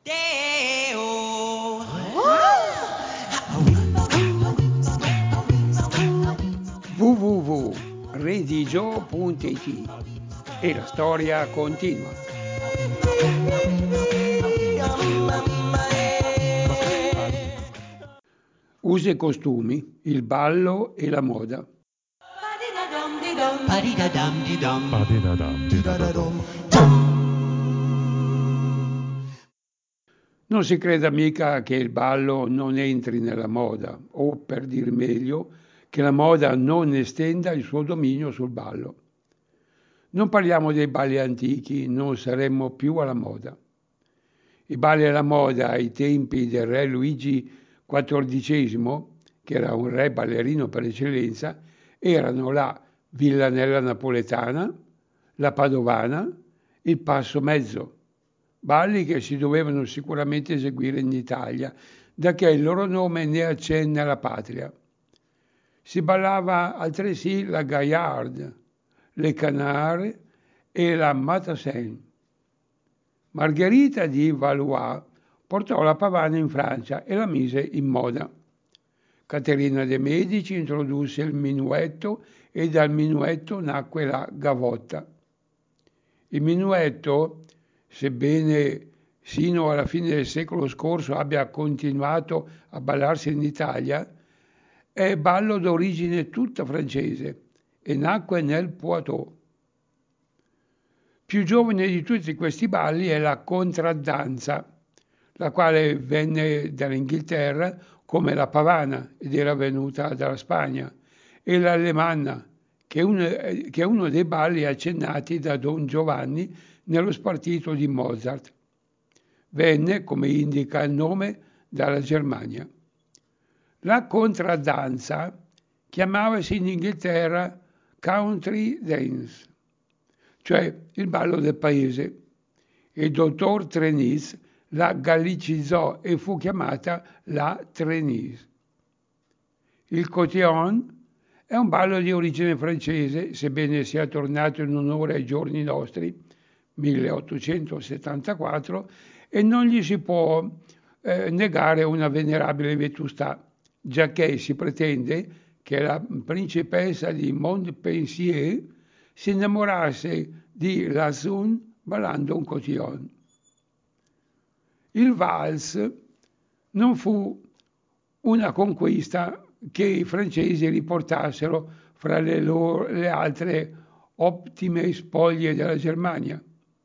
www.redigio.it e la storia continua. Usi e costumi, il ballo e la moda. Non si creda mica che il ballo non entri nella moda, o per dir meglio, che la moda non estenda il suo dominio sul ballo. Non parliamo dei balli antichi, non saremmo più alla moda. I balli alla moda ai tempi del re Luigi XIV, che era un re ballerino per eccellenza, erano la villanella napoletana, la padovana, il passo mezzo. Balli che si dovevano sicuramente eseguire in Italia, da che il loro nome ne accenna alla patria. Si ballava altresì la gaillarde, le canard e la matassin. Margherita di Valois portò la pavana in Francia e la mise in moda. Caterina de' Medici introdusse il minuetto e dal minuetto nacque la gavotta. Il minuetto, sebbene sino alla fine del secolo scorso abbia continuato a ballarsi in Italia, è ballo d'origine tutta francese e nacque nel Poitou. Più giovane di tutti questi balli è la contraddanza, la quale venne dall'Inghilterra come la pavana ed era venuta dalla Spagna, e l'alemanna, che è uno dei balli accennati da Don Giovanni nello spartito di Mozart. Venne, come indica il nome, dalla Germania. La contraddanza chiamavasi in Inghilterra country dance, cioè il ballo del paese. Il dottor Trenis la gallicizzò e fu chiamata la Trenis. Il cotillon è un ballo di origine francese, sebbene sia tornato in onore ai giorni nostri, 1874, e non gli si può negare una venerabile vetustà, giacché si pretende che la principessa di Montpensier si innamorasse di Lauzun ballando un cotillon. Il vals non fu una conquista che i francesi riportassero fra le altre ottime spoglie della Germania,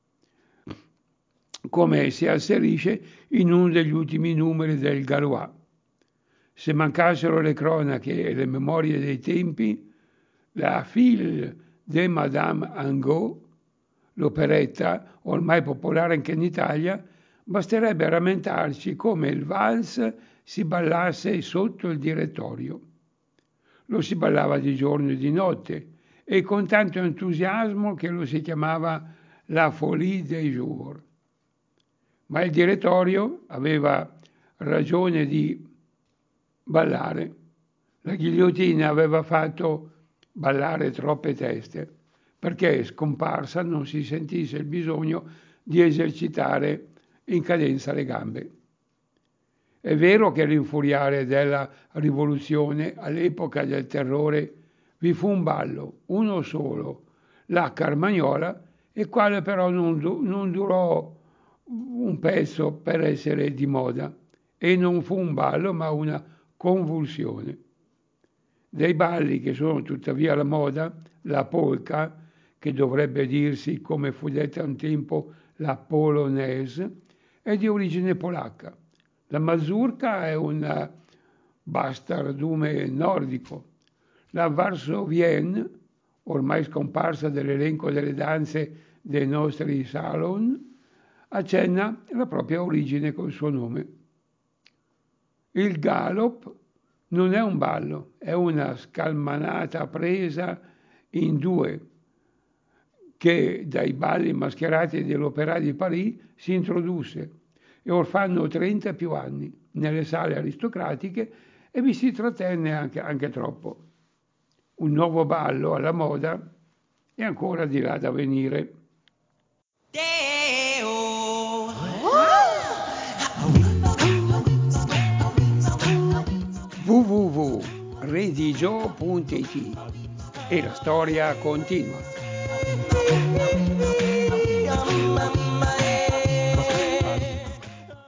come si asserisce in uno degli ultimi numeri del Galois. Se mancassero le cronache e le memorie dei tempi, la Fille de Madame Angot, l'operetta ormai popolare anche in Italia, basterebbe rammentarci come il vals si ballasse sotto il direttorio. Lo si ballava di giorno e di notte e con tanto entusiasmo che lo si chiamava la folie des jours. Ma il direttorio aveva ragione di ballare. La ghigliottina aveva fatto ballare troppe teste, perché scomparsa non si sentisse il bisogno di esercitare in cadenza le gambe. È vero che all'infuriare della rivoluzione, all'epoca del terrore, vi fu un ballo, uno solo, la Carmagnola, il quale però non durò un pezzo per essere di moda, e non fu un ballo ma una convulsione. Dei balli che sono tuttavia alla moda, la polka, che dovrebbe dirsi, come fu detta un tempo, la polonaise, è di origine polacca. La mazurka è un bastardume nordico. La varsovienne, ormai scomparsa dall'elenco delle danze dei nostri salon, accenna la propria origine col suo nome. Il galop non è un ballo, è una scalmanata presa in due che dai balli mascherati dell'Opéra di Paris si introdusse e or fanno 30 più anni nelle sale aristocratiche e vi si trattenne anche troppo. Un nuovo ballo alla moda è ancora di là da venire. diario di Joe.it e la storia continua.